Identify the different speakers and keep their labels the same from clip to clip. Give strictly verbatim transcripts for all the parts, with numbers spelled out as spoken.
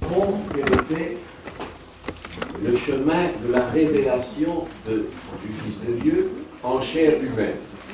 Speaker 1: fond, quel était le chemin de la révélation de, du Fils de Dieu en chair humaine.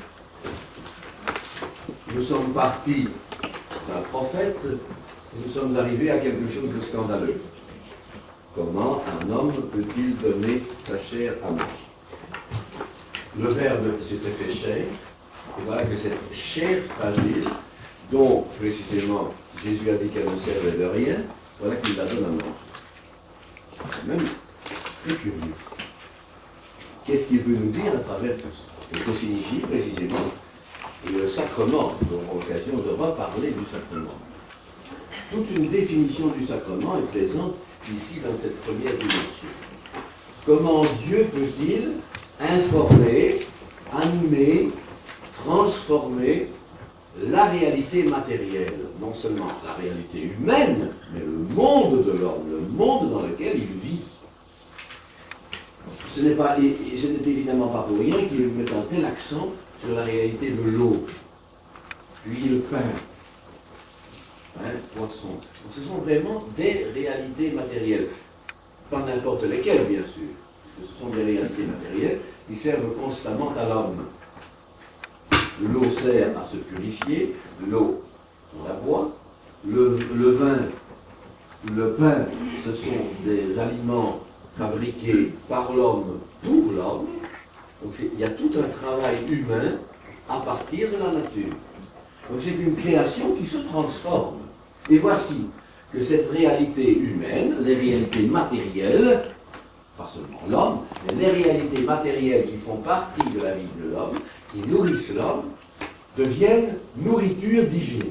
Speaker 1: Nous sommes partis d'un prophète et nous sommes arrivés à quelque chose de scandaleux. Comment un homme peut-il donner sa chair à manger? Le Verbe s'était fait chair, et voilà que cette chair fragile, dont précisément Jésus a dit qu'elle ne servait de rien, voilà qu'il la donne à manger. C'est même très curieux. Qu'est-ce qu'il peut nous dire à travers tout ça? Et que signifie précisément le sacrement? Nous aurons l'occasion de reparler du sacrement. Toute une définition du sacrement est présente ici dans cette première dimension. Comment Dieu peut-il informer, animer, transformer la réalité matérielle, non seulement la réalité humaine, mais le monde de l'homme, le monde dans lequel il vit. Ce n'est pas, et ce n'est évidemment pas pour rien qu'il met un tel accent sur la réalité de l'eau, puis le pain, hein, poisson. Donc ce sont vraiment des réalités matérielles, pas n'importe lesquelles bien sûr, parce que ce sont des réalités matérielles qui servent constamment à l'homme. L'eau sert à se purifier, l'eau, on la boit, le, le vin, le pain, ce sont des aliments fabriqués par l'homme pour l'homme. Donc il y a tout un travail humain à partir de la nature. Donc c'est une création qui se transforme. Et voici que cette réalité humaine, les réalités matérielles, pas seulement l'homme, mais les réalités matérielles qui font partie de la vie de l'homme, qui nourrissent l'homme, deviennent nourriture divine.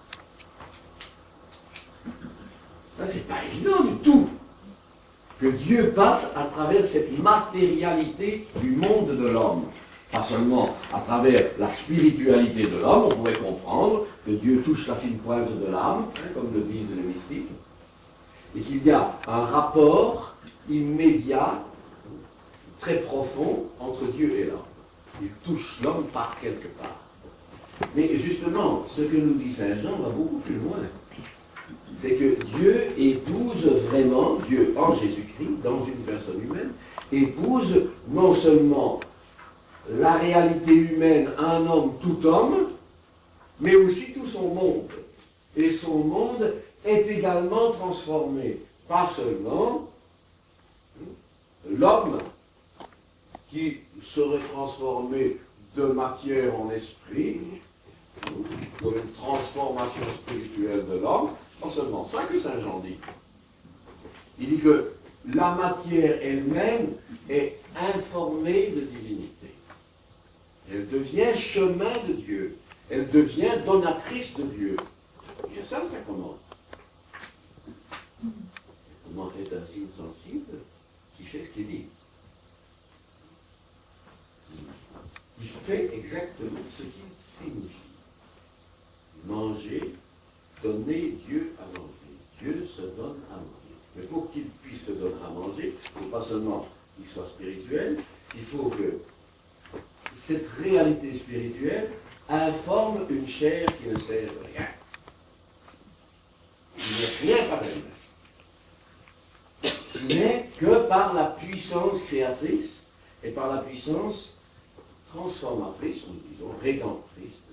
Speaker 1: Ça, c'est pas évident du tout que Dieu passe à travers cette matérialité du monde de l'homme. Pas seulement à travers la spiritualité de l'homme, on pourrait comprendre que Dieu touche la fine pointe de l'âme, hein, comme le disent les mystiques, et qu'il y a un rapport immédiat, très profond, entre Dieu et l'homme. Il touche l'homme par quelque part. Mais justement, ce que nous dit Saint Jean va beaucoup plus loin. C'est que Dieu épouse vraiment, Dieu en Jésus-Christ, dans une personne humaine, épouse non seulement la réalité humaine, un homme, tout homme, mais aussi tout son monde. Et son monde est également transformé. Pas seulement l'homme qui serait transformé de matière en esprit, comme une transformation spirituelle de l'homme, pas seulement ça que Saint Jean dit. Il dit que la matière elle-même est informée de divinité. Elle devient chemin de Dieu. Elle devient donatrice de Dieu. C'est bien ça le sacrement. Le sacrement est un signe sensible qui fait ce qu'il dit. Il fait exactement ce qu'il signifie. Manger, donner Dieu à manger. Dieu se donne à manger. Mais pour qu'il puisse se donner à manger, il ne faut pas seulement qu'il soit spirituel, il faut que cette réalité spirituelle informe une chair qui ne sert à rien. Qui n'est rien par elle-même. Qui n'est que par la puissance créatrice et par la puissance transformatrice, ou disons rédemptrice de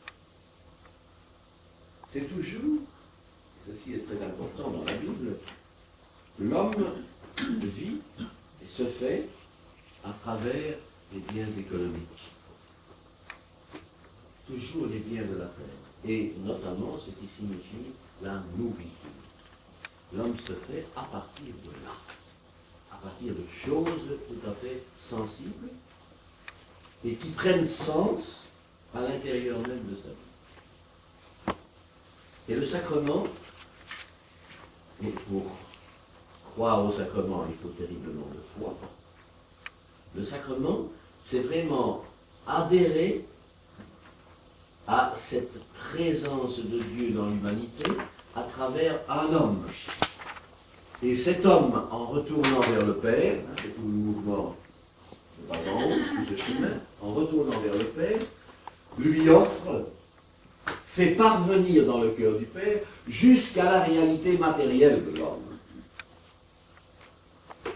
Speaker 1: Dieu. C'est toujours, ceci est très important dans la Bible, l'homme vit et se fait à travers les biens économiques. Toujours les biens de la terre. Et notamment ce qui signifie la nourriture. L'homme se fait à partir de là. À partir de choses tout à fait sensibles et qui prennent sens à l'intérieur même de sa vie. Et le sacrement, et pour croire au sacrement, il faut terriblement de foi. Le sacrement, c'est vraiment adhérer à cette présence de Dieu dans l'humanité à travers un homme. Et cet homme, en retournant vers le Père, hein, c'est tout le mouvement de bas en haut, tout ce chemin, en retournant vers le Père, lui offre, fait parvenir dans le cœur du Père jusqu'à la réalité matérielle de l'homme.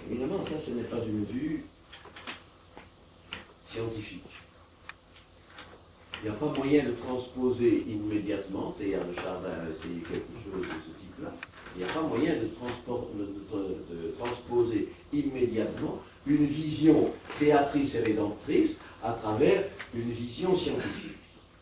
Speaker 1: Évidemment, ça, ce n'est pas une vue scientifique. Il n'y a pas moyen de transposer immédiatement, Théard de Chardin a essayé quelque chose de ce type-là, il n'y a pas moyen de, de, de, de transposer immédiatement une vision créatrice et rédemptrice à travers une vision scientifique.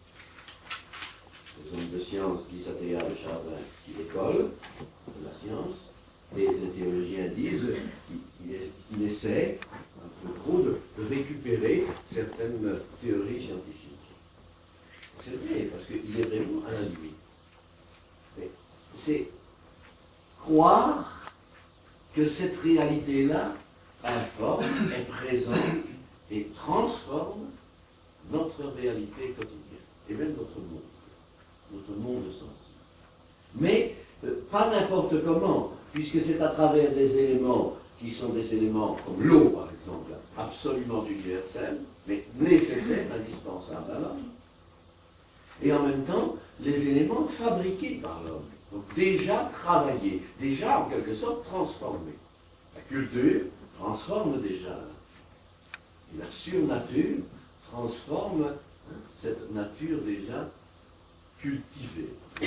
Speaker 1: Les hommes de science disent à Théard de Chardin qu'il est l'école de la science, et les théologiens disent qu'il essaie un peu trop de, de récupérer certaines théories scientifiques. C'est vrai, parce qu'il est vraiment à la limite. Mais c'est croire que cette réalité-là informe, est présente et transforme notre réalité quotidienne, et même notre monde, notre monde sensible. Mais euh, pas n'importe comment, puisque c'est à travers des éléments qui sont des éléments comme l'eau, par exemple, absolument universels, mais nécessaires, indispensables à l'homme. Et en même temps, les éléments fabriqués par l'homme, donc déjà travaillés, déjà en quelque sorte transformés. La culture transforme déjà. Et la surnature transforme hein, cette nature déjà cultivée.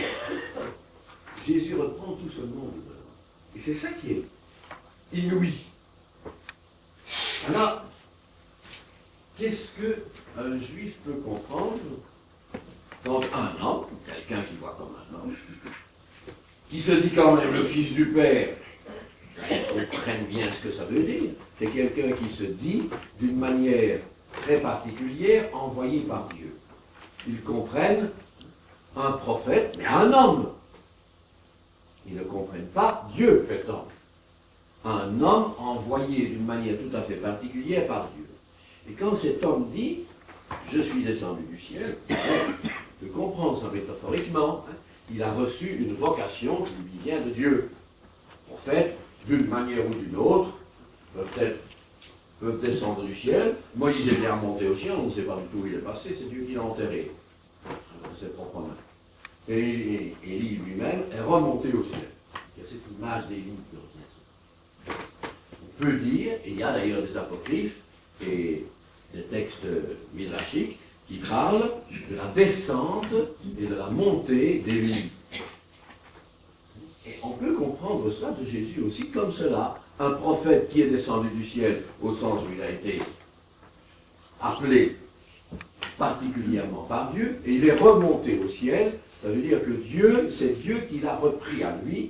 Speaker 1: Jésus reprend tout ce monde. Et c'est ça qui est inouï. Alors, qu'est-ce qu'un juif peut comprendre quand un homme, quelqu'un qui voit comme un homme, qui se dit quand même le fils du Père, comprenne bien ce que ça veut dire. C'est quelqu'un qui se dit d'une manière très particulière, envoyé par Dieu. Ils comprennent un prophète, mais un homme. Ils ne comprennent pas Dieu fait homme. Un homme envoyé d'une manière tout à fait particulière par Dieu. Et quand cet homme dit « Je suis descendu du ciel », de comprendre ça métaphoriquement, hein, il a reçu une vocation qui lui vient de Dieu. Les prophètes, d'une manière ou d'une autre, peuvent, être, peuvent descendre du ciel. Moïse est bien remonté au ciel, on ne sait pas du tout où il est passé, c'est Dieu qui l'a enterré de ses propres mains. Et, et Élie lui-même est remonté au ciel. Il y a cette image d'Élie qui revient. On peut dire, et il y a d'ailleurs des apocryphes et des textes midrashiques qui parlent de la descente et de la montée d'Élie. Et on peut comprendre ça de Jésus aussi comme cela. Un prophète qui est descendu du ciel au sens où il a été appelé particulièrement par Dieu, et il est remonté au ciel, ça veut dire que Dieu, c'est Dieu qui l'a repris à lui,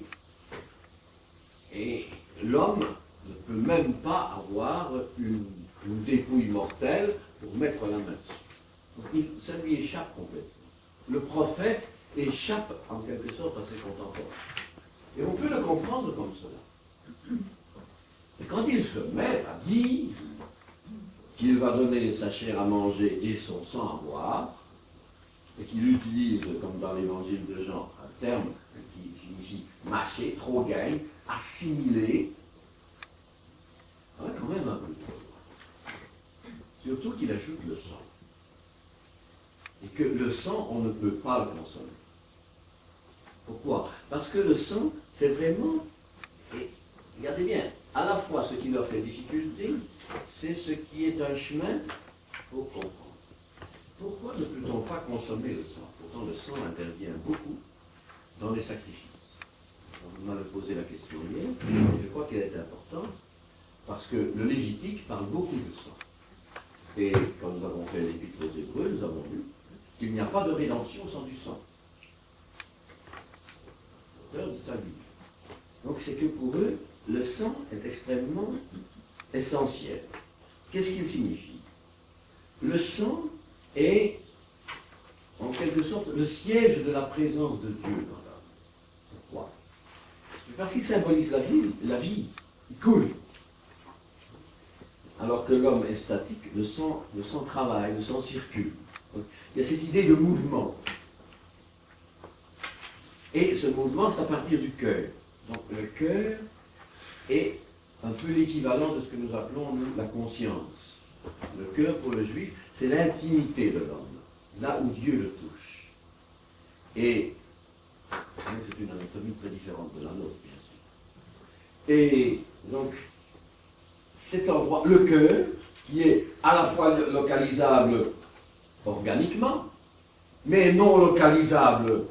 Speaker 1: et l'homme ne peut même pas avoir une, une dépouille mortelle pour mettre la main dessus. Donc il, ça lui échappe complètement. Le prophète échappe en quelque sorte à ses contemporains. Et on peut le comprendre comme cela. Et quand il se met à dire qu'il va donner sa chair à manger et son sang à boire, et qu'il utilise, comme dans l'évangile de Jean, un terme qui signifie mâcher, trop gain, assimiler, on va quand même un peu trop loin. Surtout qu'il ajoute le sang. Et que le sang, on ne peut pas le consommer. Pourquoi? Parce que le sang, c'est vraiment, et regardez bien, à la fois ce qui leur fait difficulté, c'est ce qui est un chemin pour comprendre. Pourquoi ne peut-on pas consommer le sang? Pourtant, le sang intervient beaucoup dans les sacrifices. Vous m'avez posé la question hier, et je crois qu'elle est importante, parce que le Lévitique parle beaucoup de sang. Et quand nous avons fait l'Épître aux Hébreux, nous avons vu qu'il n'y a pas de rédemption sans du sang. L'auteur du salut. Donc c'est que pour eux, le sang est extrêmement essentiel. Qu'est-ce qu'il signifie? Le sang est, en quelque sorte, le siège de la présence de Dieu dans l'homme. Pourquoi? Parce qu'il symbolise la vie, la vie, il coule. Alors que l'homme est statique, le sang, le sang travaille, le sang circule. Donc, il y a cette idée de mouvement. Et ce mouvement, c'est à partir du cœur. Donc le cœur est un peu l'équivalent de ce que nous appelons, nous, la conscience. Le cœur, pour le juif, c'est l'intimité de l'homme, là où Dieu le touche. Et c'est une anatomie très différente de la nôtre, bien sûr. Et donc, cet endroit, le cœur, qui est à la fois localisable organiquement, mais non localisable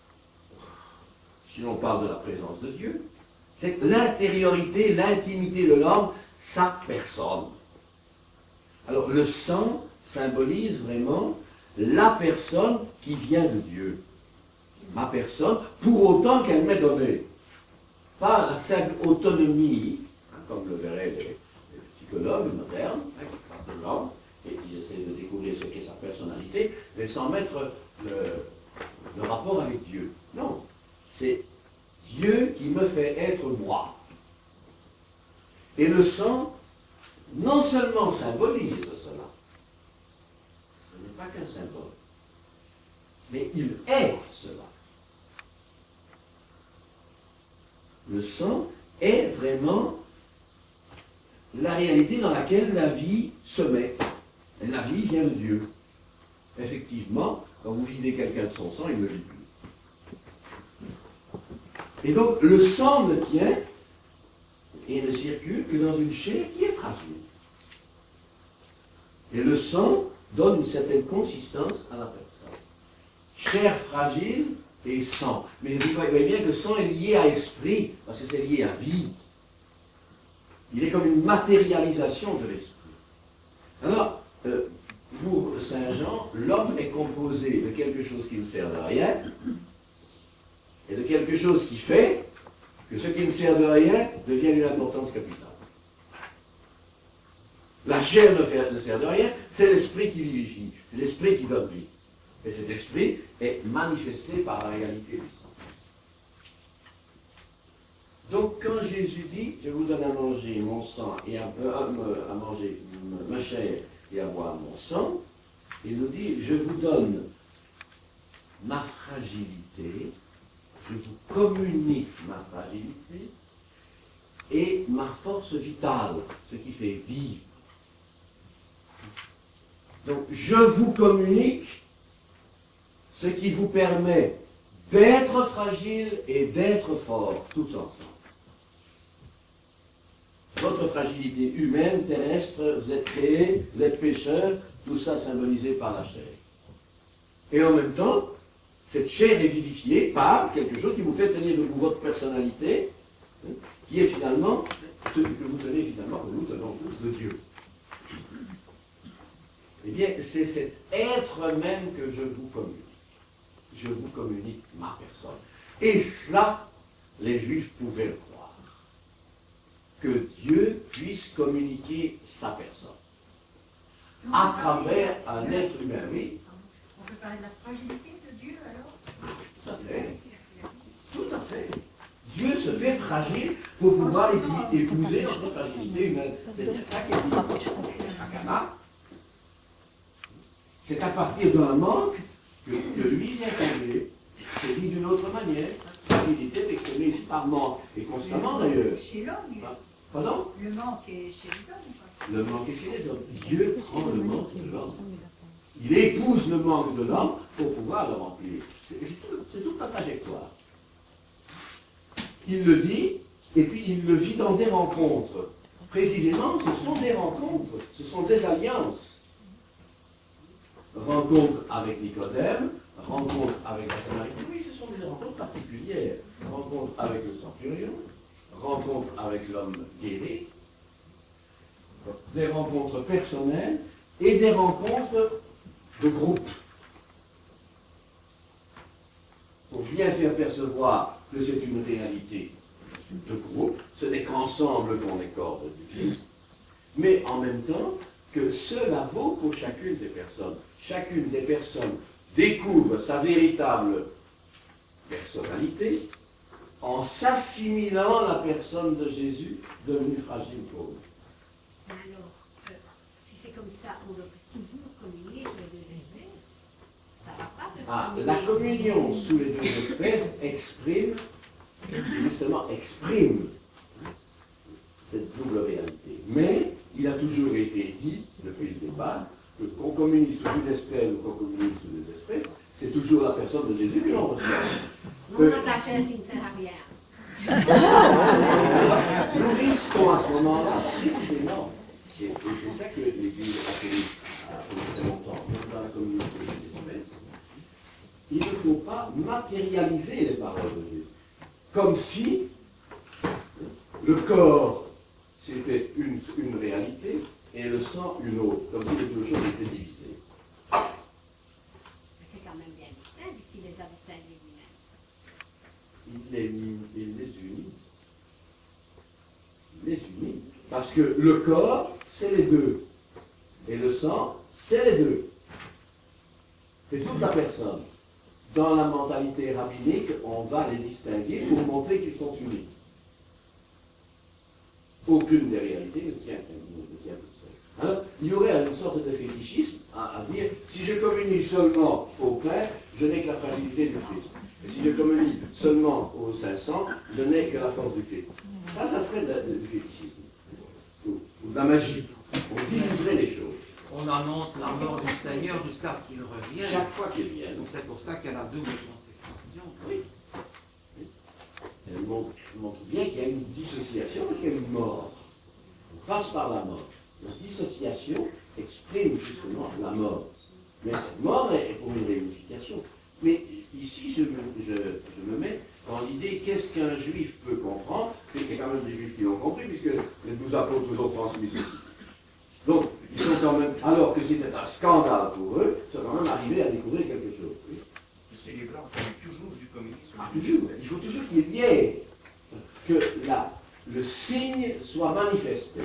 Speaker 1: si l'on parle de la présence de Dieu, c'est l'intériorité, l'intimité de l'homme, sa personne. Alors le sang symbolise vraiment la personne qui vient de Dieu. Ma personne, pour autant qu'elle m'ait donné. Pas la simple autonomie, hein, comme le verraient les, les psychologues modernes, hein, qui parlent de l'homme, et qui essaient de découvrir ce qu'est sa personnalité, mais sans mettre le, le rapport avec Dieu. Non, c'est Dieu qui me fait être moi. Et le sang, non seulement symbolise cela, ce n'est pas qu'un symbole, mais il est cela. Le sang est vraiment la réalité dans laquelle la vie se met. Et la vie vient de Dieu. Effectivement, quand vous videz quelqu'un de son sang, il ne vit plus. Et donc, le sang ne tient et ne circule que dans une chair qui est fragile. Et le sang donne une certaine consistance à la personne. Chair fragile et sang. Mais vous voyez bien que sang est lié à esprit, parce que c'est lié à vie. Il est comme une matérialisation de l'esprit. Alors, euh, pour Saint Jean, l'homme est composé de quelque chose qui ne sert de rien, et de quelque chose qui fait que ce qui ne sert de rien devient d'une importance capitale. La chair ne, fait, ne sert de rien, c'est l'esprit qui vivifie, c'est l'esprit qui donne vie. Et cet esprit est manifesté par la réalité du sang. Donc quand Jésus dit, je vous donne à manger mon sang et à, euh, à manger ma chair et à boire mon sang, il nous dit, je vous donne ma fragilité, je vous communique ma fragilité et ma force vitale, ce qui fait vivre. Donc je vous communique ce qui vous permet d'être fragile et d'être fort, tout ensemble. Votre fragilité humaine, terrestre, vous êtes créé, vous êtes pécheur, tout ça symbolisé par la chair. Et en même temps, cette chair est vivifiée par quelque chose qui vous fait tenir debout votre personnalité, hein, qui est finalement, ce que vous tenez finalement, que nous tenons tous, de Dieu. Eh bien, c'est cet être même que je vous communique. Je vous communique ma personne. Et cela, les Juifs pouvaient le croire. Que Dieu puisse communiquer sa personne. À travers un être humain, oui.
Speaker 2: On peut parler de la fragilité de Dieu, alors?
Speaker 1: Tout à fait. Tout à fait. Dieu se fait fragile pour pouvoir épouser notre fragilité humaine. C'est bien ça qu'il dit. Chacun. C'est à partir d'un manque que, que lui vient combler. C'est dit d'une autre manière. La fragilité est exprimée ici par manque. Et constamment d'ailleurs.
Speaker 2: Chez l'homme.
Speaker 1: Pardon?
Speaker 2: Le manque est chez l'homme.
Speaker 1: Le manque est chez les hommes. Dieu prend le manque de l'homme. Il épouse le manque de l'homme pour pouvoir le remplir. C'est tout, c'est toute la trajectoire. Il le dit, et puis il le vit dans des rencontres. Précisément, ce sont des rencontres, ce sont des alliances. Rencontre avec Nicodème, rencontre avec la Samaritaine, oui, ce sont des rencontres particulières. Rencontre avec le centurion, rencontre avec l'homme guéri, des rencontres personnelles et des rencontres de groupe. Pour bien faire percevoir que c'est une réalité de groupe, ce n'est qu'ensemble qu'on est corps du Christ, mais en même temps que cela vaut pour chacune des personnes. Chacune des personnes découvre sa véritable personnalité en s'assimilant à la personne de Jésus devenue fragile pour nous.
Speaker 3: Alors, euh, si c'est comme ça, on doit toujours communier sur les deux espèces. Ça va pas de
Speaker 1: Ah, la communion sous les deux espèces exprime, justement, exprime cette double réalité. Mais il a toujours été dit, depuis le départ, que qu'on communie sous une espèce ou qu'on communie sous deux espèces, c'est toujours la personne de Jésus que l'on reçoit.
Speaker 3: Mon attaché qui ne sert à rien.
Speaker 1: Nous risquons à ce moment-là, précisément, et, et c'est ça que l'Église catholique a fait très longtemps, même dans la communauté des espèces, il ne faut pas matérialiser les paroles de Dieu. Comme si le corps, c'était une, une réalité, et le sang, une autre. Comme si les deux choses étaient divisées.
Speaker 3: C'est quand même bien distinct, puisqu'il les a distingués lui-même.
Speaker 1: Il les, il les unit. Il les unit. Parce que le corps, c'est les deux. Et le sang, c'est les deux. C'est toute la personne. Dans la mentalité rabbinique, on va les distinguer pour montrer qu'ils sont unis. Aucune des réalités ne tient, ne tient toute seule. Alors, il y aurait une sorte de fétichisme à, à dire, si je communie seulement au pain, je n'ai que la fragilité du Christ. Et si je communie seulement au Saint-Sang, je n'ai que la force du Christ. Ça, ça serait du fétichisme. Ou, ou de la magie. On diviserait les choses.
Speaker 4: On annonce la mort du Seigneur jusqu'à ce qu'il revienne.
Speaker 1: Chaque fois qu'il vient.
Speaker 4: Donc c'est pour ça qu'elle a double consécration.
Speaker 1: Oui. oui. Elle montre, montre bien qu'il y a une dissociation parce qu'il y a une mort. On passe par la mort. La dissociation exprime justement la mort. Mais cette mort est pour une réunification. Mais ici, je me, je, je me mets dans l'idée qu'est-ce qu'un juif peut comprendre. C'est qu'il y a quand même des juifs qui l'ont compris, puisque les douze apôtres nous ont transmis ceci. Donc, ils sont quand même, alors que c'était un scandale pour eux, ils sont quand même arrivés à découvrir quelque chose. Oui.
Speaker 5: C'est les Blancs qui ont toujours du communisme.
Speaker 1: Ah, toujours. Il faut toujours qu'il y ait que la, le signe soit manifesté.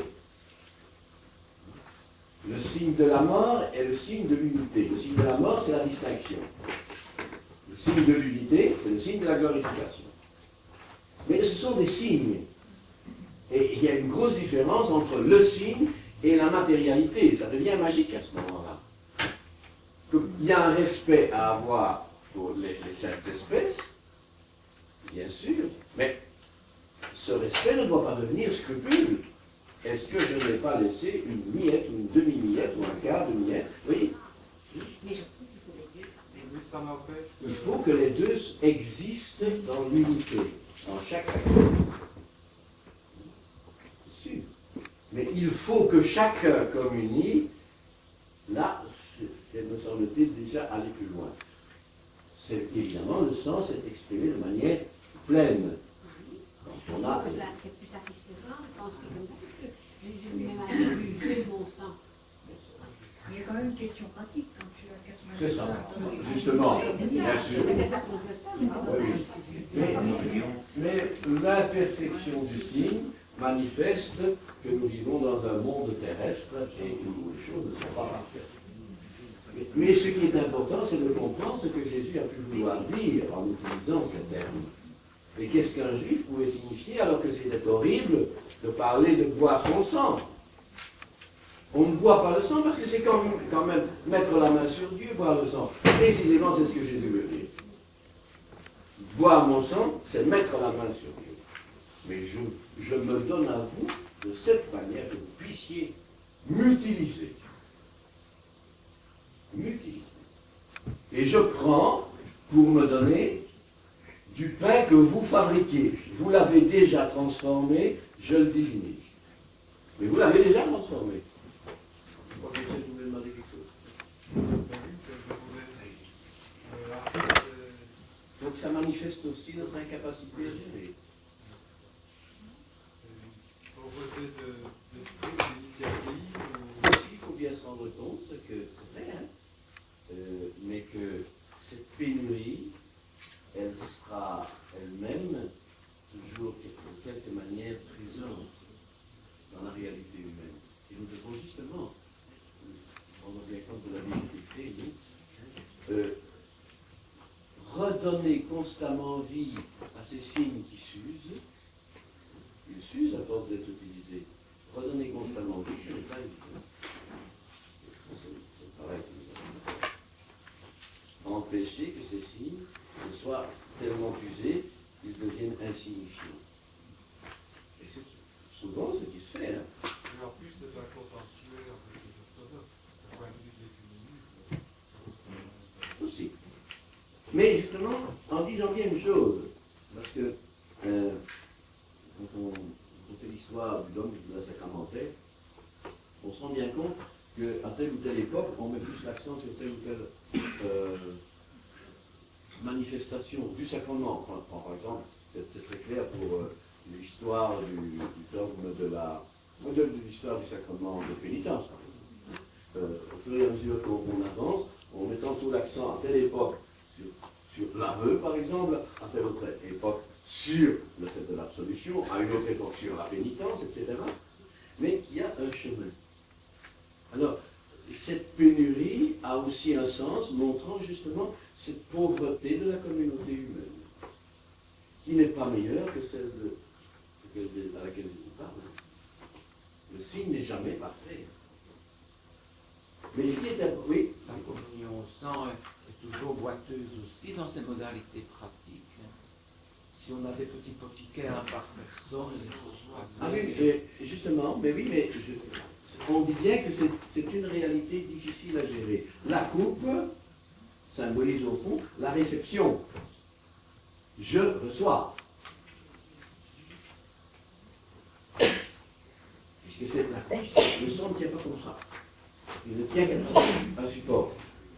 Speaker 1: Le signe de la mort est le signe de l'unité. Le signe de la mort, c'est la distinction. Le signe de l'unité, c'est le signe de la glorification. Mais ce sont des signes. Et il y a une grosse différence entre le signe et la matérialité. Ça devient magique à ce moment-là. Il y a un respect à avoir pour les, les cinq espèces, bien sûr, mais ce respect ne doit pas devenir scrupule. Est-ce que je n'ai pas laissé une miette, ou une demi-miette, ou un quart de miette? Oui.
Speaker 3: Mais je trouve qu'il faut les deux.
Speaker 5: Oui, ça m'empêche de...
Speaker 1: Il faut que les deux existent dans l'unité, dans chaque sacrement. C'est sûr. Mais il faut que chacun communie. Là, c'est, me semble-t-il, déjà aller plus loin. C'est évidemment le sens est exprimé de manière pleine. Quand on a...
Speaker 3: C'est plus satisfaisant de penser comme ça, parce que Jésus lui-même a vu Dieu mon sang.
Speaker 2: Il y a quand même une question pratique quand tu as quatre-vingts.
Speaker 1: C'est ça, justement, bien sûr.
Speaker 3: C'est pas simple ça, mais c'est pas
Speaker 1: Oui. Mais, mais l'imperfection du signe manifeste que nous vivons dans un monde terrestre et où les choses ne sont pas parfaites. Mais ce qui est important, c'est de comprendre ce que Jésus a pu vouloir dire en utilisant ces termes. Et qu'est-ce qu'un juif pouvait signifier alors que c'était horrible de parler de boire son sang? On ne boit pas le sang parce que c'est quand même, quand même mettre la main sur Dieu, boire le sang. Précisément, c'est ce que Jésus veut dire. Boire mon sang, c'est mettre la main sur Dieu. Mais je, je me donne à vous de cette manière que vous puissiez m'utiliser. M'utiliser. Et je prends pour me donner du pain que vous fabriquez. Vous l'avez déjà transformé, je le divinise. Mais vous l'avez déjà transformé. Je crois que vous voulez demander quelque chose. Donc ça manifeste aussi notre incapacité à gérer.
Speaker 5: Pauvreté d'esprit, d'initiative ou...
Speaker 1: Aussi, il faut bien se rendre compte que c'est vrai, hein, euh, mais que cette pénurie, elle sera elle-même toujours de quelque manière présente dans la réalité humaine. Et nous devons justement, prendre bien compte de la vérité, nous, euh, redonner constamment vie à ces signes qui s'usent. Ils s'usent à force d'être utilisés. Redonner constamment vie, ce n'est pas évident. C'est le travail que nous avons fait. Empêcher que ces signes ne soient tellement usés qu'ils deviennent insignifiants. Et c'est souvent ce qui se fait. Hein.
Speaker 5: Et en plus, c'est un contentieux avec les orthodoxes. D'un point de vue de l'écuménisme,
Speaker 1: Aussi. Mais justement, en disant bien une chose, parce que euh, quand on on fait l'histoire du don de la sacramentaire, on se rend bien compte qu'à telle ou telle époque, on met plus l'accent sur telle ou telle euh, manifestation du sacrement. Enfin, par exemple, c'est très clair pour euh, l'histoire du, du dogme de la... de l'histoire du sacrement de pénitence. Euh, au fur et à mesure qu'on avance, en mettant tout l'accent à telle époque sur, sur l'aveu, par exemple, à telle autre époque sur le fait de l'absolution, à une autre époque sur la pénitence, et cetera. Mais il y a un chemin. Alors, cette pénurie a aussi un sens montrant justement cette pauvreté de la communauté humaine, qui n'est pas meilleure que celle de, à laquelle je vous parle. Le signe n'est jamais parfait. Mais ce qui est un... Oui.
Speaker 4: La communion au sang est toujours boiteuse aussi dans ses modalités pratiques. Si on a des petits potiquaires par personne, des choses croisées.
Speaker 1: Ah oui, et justement, mais oui, mais je, on dit bien que c'est une réalité difficile à gérer. La coupe symbolise au fond la réception. Je reçois. Puisque c'est la coupe, le sang ne tient pas comme ça. Il ne tient qu'à un support.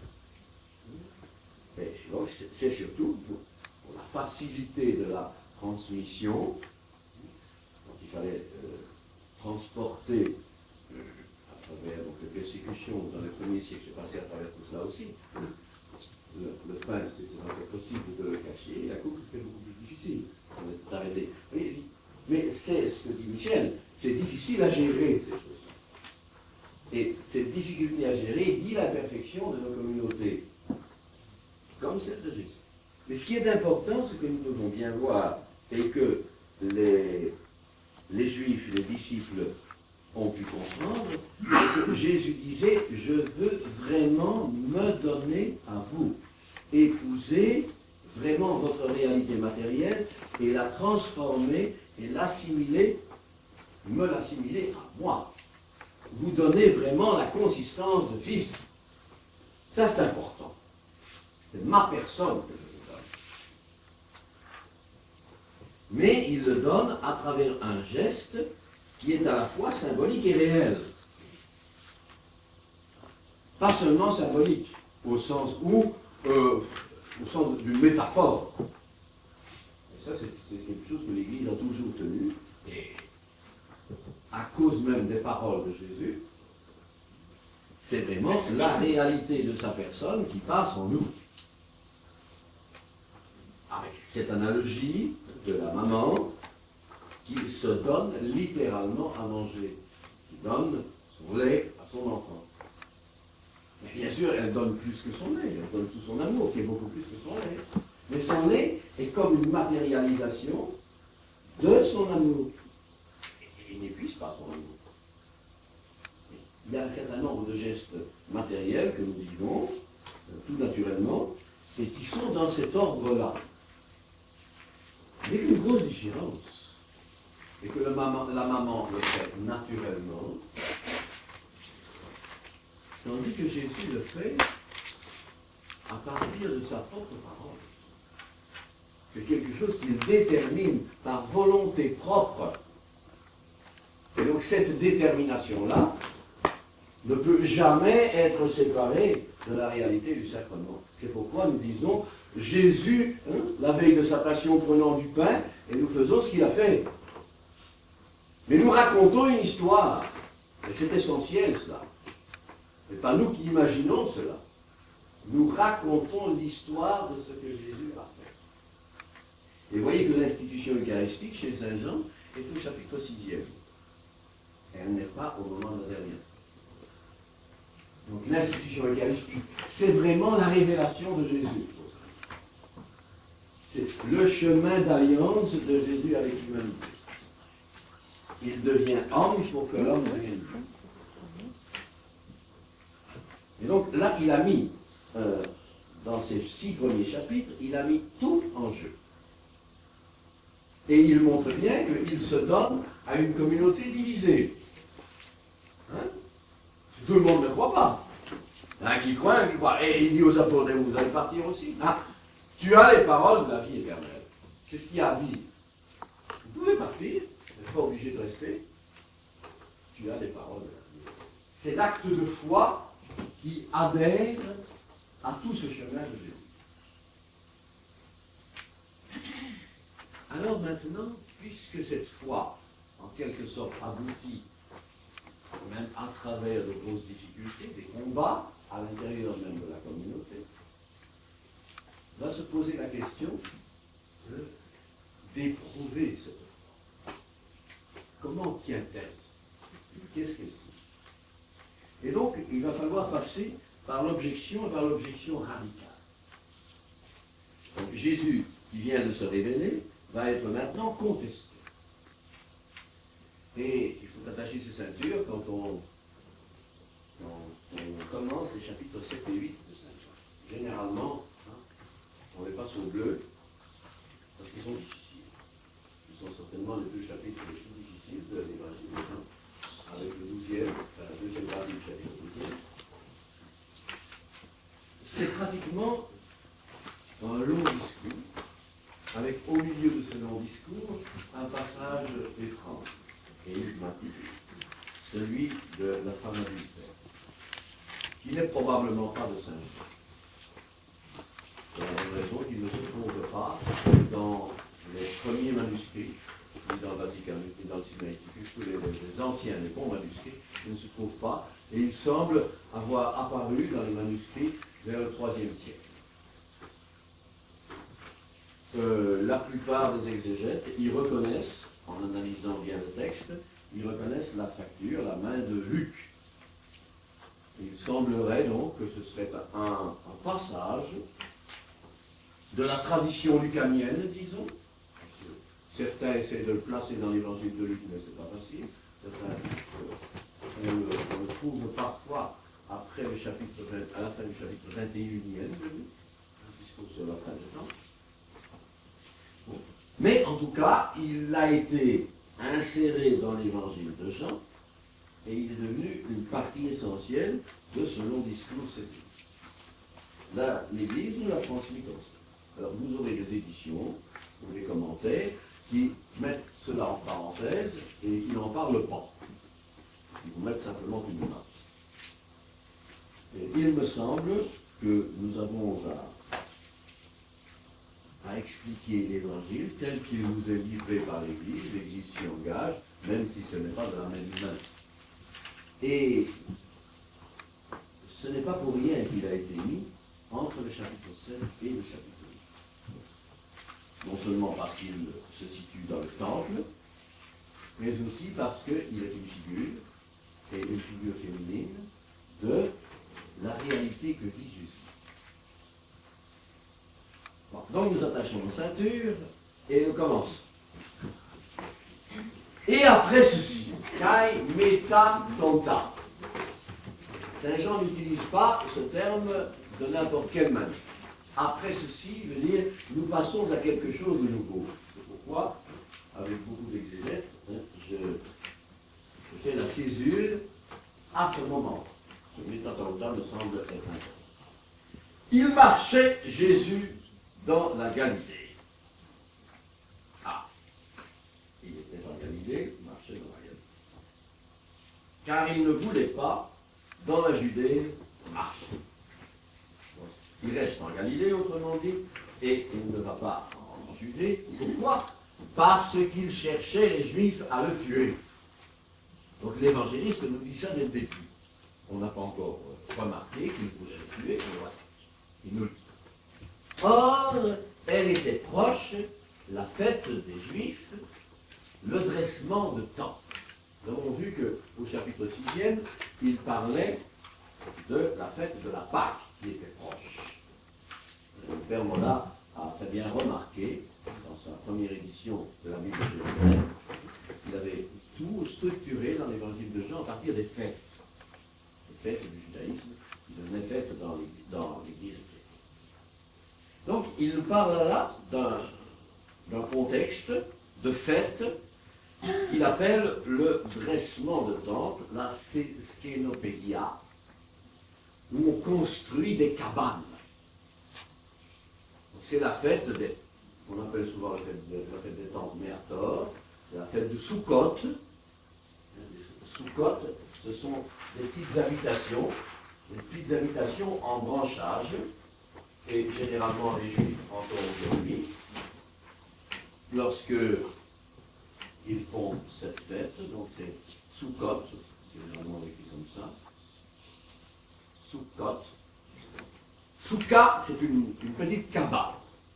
Speaker 1: Et donc c'est surtout pour, pour la facilité de la transmission, quand il fallait euh, transporter euh, à travers donc, les persécutions dans les premiers siècles, c'est passé à travers tout cela aussi. Le, le pain, c'était encore possible de le cacher, et la coupe, c'était beaucoup plus difficile d'arrêter. Mais c'est ce que dit Michel, c'est difficile à gérer ces choses. Et cette difficulté à gérer dit l'imperfection de nos communautés, comme celle de Jésus. Mais ce qui est important, ce que nous devons bien voir, et que les, les Juifs, les disciples ont pu comprendre, c'est que Jésus disait, je veux vraiment me donner à vous, épouser vraiment votre réalité matérielle et la transformer et l'assimiler, me l'assimiler à moi. Vous donnez vraiment la consistance de fils. Ça, c'est important. C'est ma personne que je vous donne. Mais il le donne à travers un geste qui est à la fois symbolique et réel. Pas seulement symbolique, au sens où, euh, au sens d'une métaphore. Et ça, c'est quelque chose que l'Église a toujours tenu. Et à cause même des paroles de Jésus, c'est vraiment la réalité de sa personne qui passe en nous. Avec cette analogie de la maman qui se donne littéralement à manger, qui donne son lait à son enfant. Mais bien sûr, elle donne plus que son lait, elle donne tout son amour, qui est beaucoup plus que son lait. Mais son lait est comme une matérialisation de son amour. Il n'épuise pas son amour. Il y a un certain nombre de gestes matériels que nous vivons, tout naturellement, et qui sont dans cet ordre-là. Avec une grosse différence. Et que le maman, la maman le fait naturellement, tandis que Jésus le fait à partir de sa propre parole. C'est quelque chose qu'il détermine par volonté propre. Et donc cette détermination-là ne peut jamais être séparée de la réalité du sacrement. C'est pourquoi nous disons Jésus, hein, la veille de sa passion, prenant du pain, et nous faisons ce qu'il a fait. Mais nous racontons une histoire. Et c'est essentiel, cela. Ce n'est pas nous qui imaginons cela. Nous racontons l'histoire de ce que Jésus a fait. Et vous voyez que l'institution eucharistique, chez Saint Jean, est au chapitre sixième. Elle n'est pas au moment de la dernière. Donc l'institution eucharistique, c'est vraiment la révélation de Jésus. C'est le chemin d'alliance de Jésus avec l'humanité. Il devient homme pour que l'homme devienne Dieu. Et donc là, il a mis, euh, dans ces six premiers chapitres, il a mis tout en jeu. Et il montre bien qu'il se donne à une communauté divisée. Hein? Tout le monde ne croit pas. Un qui croit, un qui croit. Et il dit aux apôtres, vous allez partir aussi. Ah, tu as les paroles de la vie éternelle. C'est ce qu'il a dit. Vous pouvez partir. pas obligé de rester. Tu as les paroles de l'avenir. C'est l'acte de foi qui adhère à tout ce chemin de Jésus. Alors maintenant, puisque cette foi, en quelque sorte, aboutit, même à travers de grosses difficultés, des combats à l'intérieur même de la communauté, va se poser la question de, d'éprouver cette foi. Comment tient-elle? Qu'est-ce qu'elle signifie? Et donc, il va falloir passer par l'objection et par l'objection radicale. Donc, Jésus, qui vient de se révéler, va être maintenant contesté. Et il faut attacher ses ceintures quand on, quand on commence les chapitres sept et huit de Saint Jean. Généralement, hein, on les passe au bleu, parce qu'ils sont difficiles. Ils sont certainement les deux chapitres les plus difficiles de l'Évangile de Jean, avec le douzième, enfin la deuxième partie du chapitre douzième. C'est pratiquement un long discours, avec au milieu de ce long discours un passage étrange et énigmatique, celui de la femme adultère, qui n'est probablement pas de Saint Jean. C'est la même raison qu'il ne se trouve pas dans les premiers manuscrits, ni dans le Vatican, ni dans le Sinaiticus, tous les, les anciens, les bons manuscrits, il ne se trouve pas, et il semble avoir apparu dans les manuscrits vers le troisième siècle. Euh, la plupart des exégètes y reconnaissent, en analysant bien le texte, ils reconnaissent la facture, la main de Luc. Il semblerait donc que ce serait un, un passage de la tradition lucanienne, disons. Certains essaient de le placer dans l'évangile de Luc, mais c'est pas facile. Certains, euh, on, le, on le trouve parfois après le chapitre vingt, à la fin du chapitre vingt et unième de Luc, un discours sur la fin des temps. Bon. Mais en tout cas, il a été inséré dans l'évangile de Jean et il est devenu une partie essentielle de ce long discours cétique. Là, l'Église nous l'a transmis comme ça. Alors vous aurez des éditions ou des commentaires qui mettent cela en parenthèse et qui n'en parlent pas. Ils vous mettent simplement une note. Et il me semble que nous avons à à expliquer l'Évangile tel qu'il nous est livré par l'Église. L'Église s'y engage, même si ce n'est pas de la main humaine. Et ce n'est pas pour rien qu'il a été mis entre le chapitre sept et le chapitre huit. Non seulement parce qu'il se situe dans le temple, mais aussi parce qu'il est une figure, et une figure féminine, de la réalité que vit Jésus. Bon, donc nous attachons nos ceintures et nous commençons. Et après ceci, kai meta tonta. Saint Jean n'utilise pas ce terme de n'importe quelle manière. Après ceci, veut dire, nous passons à quelque chose de nouveau. C'est pourquoi, avec beaucoup d'exégètes, hein, je, je fais la césure à ce moment. Ce meta tonta me semble être important. Il marchait, Jésus, dans la Galilée. Ah, il était en Galilée, il marchait dans la Galilée. Car il ne voulait pas, dans la Judée, marcher. Bon, il reste en Galilée, autrement dit, et il ne va pas en Judée. Pourquoi? Parce qu'il cherchait les Juifs à le tuer. Donc l'évangéliste nous dit ça dès le début. On n'a pas encore remarqué qu'il voulait le tuer, mais voilà. Il nous le dit. Or, elle était proche, la fête des Juifs, le dressement de temps. Nous avons vu qu'au chapitre sixième, il parlait de la fête de la Pâque qui était proche. Le Père Mola a très bien remarqué, dans sa première édition de la Bible de Jérusalem, qu'il avait tout structuré dans l'évangile de Jean à partir des fêtes. Les fêtes du judaïsme, qui devenaient fêtes dans l'Église. Donc, il nous parle là d'un, d'un contexte de fête qu'il appelle le dressement de temple, la skénopédia, où on construit des cabanes. Donc, c'est la fête des, on appelle souvent la fête, de, la fête des tentes, mais à tort, la fête de Sukkot. Sukkot, ce sont des petites habitations, des petites habitations en branchage, et généralement les Juifs encore aujourd'hui, lorsque ils font cette fête, donc c'est Sukkot, généralement écrit comme ça, Sukkot. Soukha, c'est une, une petite cabane.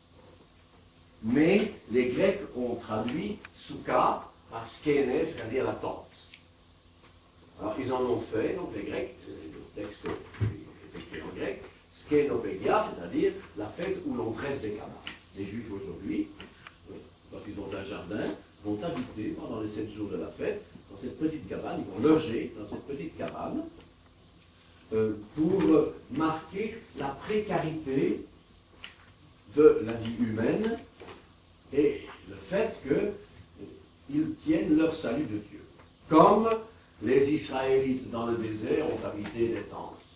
Speaker 1: Mais les Grecs ont traduit Soukha par skene, c'est-à-dire la tente. Alors ils en ont fait, donc les Grecs, le texte est écrit en grec, skenopegia, c'est-à-dire la fête où l'on dresse des cabanes. Les Juifs aujourd'hui, quand ils ont un jardin, vont habiter pendant les sept jours de la fête dans cette petite cabane, ils vont loger dans cette petite cabane, Euh, pour marquer la précarité de la vie humaine et le fait qu'ils tiennent leur salut de Dieu. Comme les Israélites dans le désert ont habité des tentes